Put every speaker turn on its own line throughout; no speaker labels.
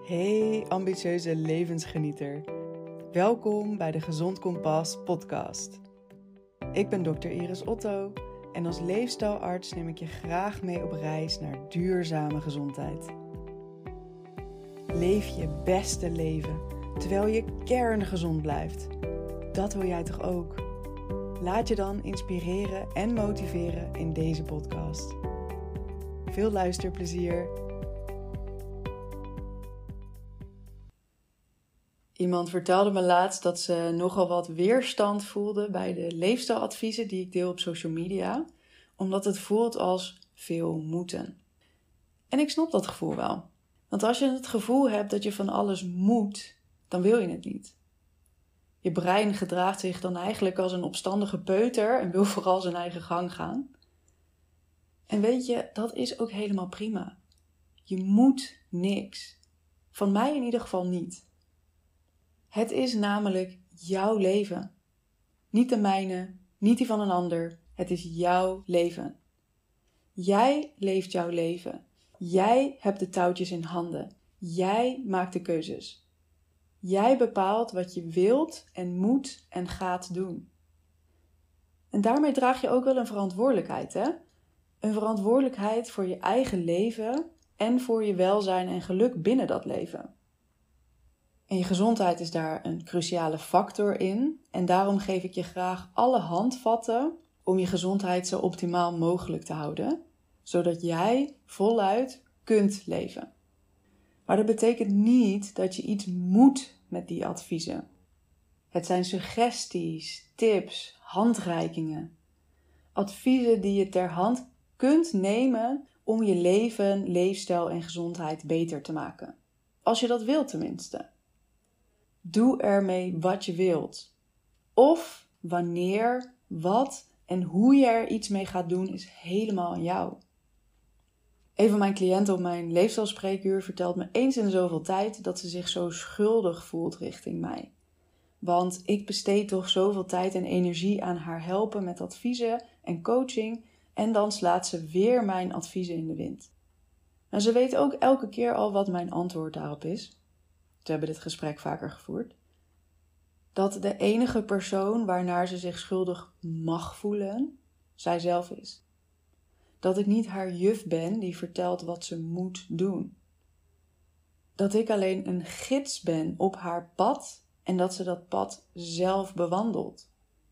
Hey ambitieuze levensgenieter. Welkom bij de Gezond Kompas podcast. Ik ben Dr. Iris Otto en als leefstijlarts neem ik je graag mee op reis naar duurzame gezondheid. Leef je beste leven terwijl je kerngezond blijft. Dat wil jij toch ook? Laat je dan inspireren en motiveren in deze podcast. Veel luisterplezier! Iemand vertelde me laatst dat ze nogal wat weerstand voelde bij de leefstijladviezen die ik deel op social media, omdat het voelt als veel moeten. En ik snap dat gevoel wel. Want als je het gevoel hebt dat je van alles moet, dan wil je het niet. Je brein gedraagt zich dan eigenlijk als een opstandige peuter en wil vooral zijn eigen gang gaan. En weet je, dat is ook helemaal prima. Je moet niks. Van mij in ieder geval niet. Het is namelijk jouw leven. Niet de mijne, niet die van een ander. Het is jouw leven. Jij leeft jouw leven. Jij hebt de touwtjes in handen. Jij maakt de keuzes. Jij bepaalt wat je wilt en moet en gaat doen. En daarmee draag je ook wel een verantwoordelijkheid, hè? Een verantwoordelijkheid voor je eigen leven en voor je welzijn en geluk binnen dat leven. En je gezondheid is daar een cruciale factor in. En daarom geef ik je graag alle handvatten om je gezondheid zo optimaal mogelijk te houden. Zodat jij voluit kunt leven. Maar dat betekent niet dat je iets moet met die adviezen. Het zijn suggesties, tips, handreikingen. Adviezen die je ter hand kunt nemen om je leven, leefstijl en gezondheid beter te maken. Als je dat wilt tenminste. Doe ermee wat je wilt. Of wanneer, wat en hoe je er iets mee gaat doen is helemaal aan jou. Een van mijn cliënten op mijn leefstijlspreekuur vertelt me eens in zoveel tijd dat ze zich zo schuldig voelt richting mij. Want ik besteed toch zoveel tijd en energie aan haar helpen met adviezen en coaching en dan slaat ze weer mijn adviezen in de wind. En ze weet ook elke keer al wat mijn antwoord daarop is. We hebben dit gesprek vaker gevoerd. Dat de enige persoon waarnaar ze zich schuldig mag voelen, zijzelf is. Dat ik niet haar juf ben die vertelt wat ze moet doen. Dat ik alleen een gids ben op haar pad en dat ze dat pad zelf bewandelt.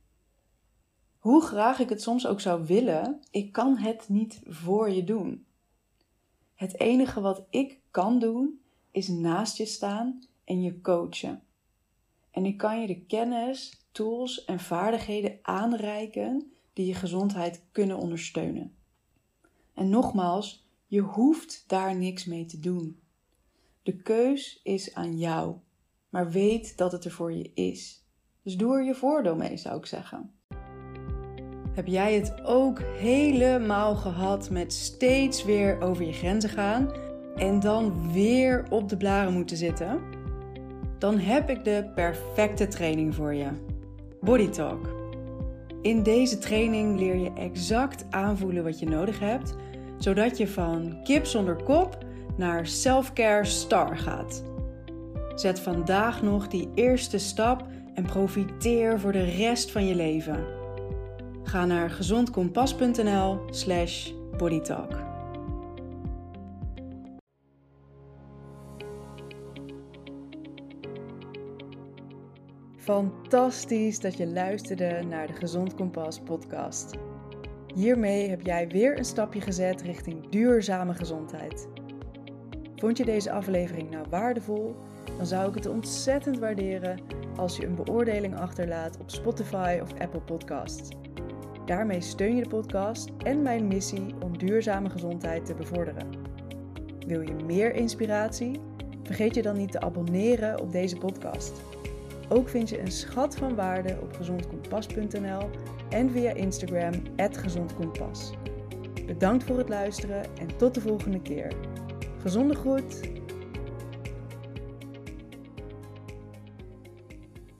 Hoe graag ik het soms ook zou willen, ik kan het niet voor je doen. Het enige wat ik kan doen, is naast je staan en je coachen. En ik kan je de kennis, tools en vaardigheden aanreiken die je gezondheid kunnen ondersteunen. En nogmaals, je hoeft daar niks mee te doen. De keus is aan jou, maar weet dat het er voor je is. Dus doe er je voordeel mee, zou ik zeggen. Heb jij het ook helemaal gehad met steeds weer over je grenzen gaan en dan weer op de blaren moeten zitten? Dan heb ik de perfecte training voor je. Body Talk. In deze training leer je exact aanvoelen wat je nodig hebt, zodat je van kip zonder kop naar self-care star gaat. Zet vandaag nog die eerste stap en profiteer voor de rest van je leven. Ga naar gezondkompas.nl/bodytalk. Fantastisch dat je luisterde naar de Gezond Kompas podcast. Hiermee heb jij weer een stapje gezet richting duurzame gezondheid. Vond je deze aflevering nou waardevol? Dan zou ik het ontzettend waarderen als je een beoordeling achterlaat op Spotify of Apple Podcasts. Daarmee steun je de podcast en mijn missie om duurzame gezondheid te bevorderen. Wil je meer inspiratie? Vergeet je dan niet te abonneren op deze podcast. Ook vind je een schat van waarde op gezondkompas.nl en via Instagram @gezondkompas. Bedankt voor het luisteren en tot de volgende keer. Gezonde groet!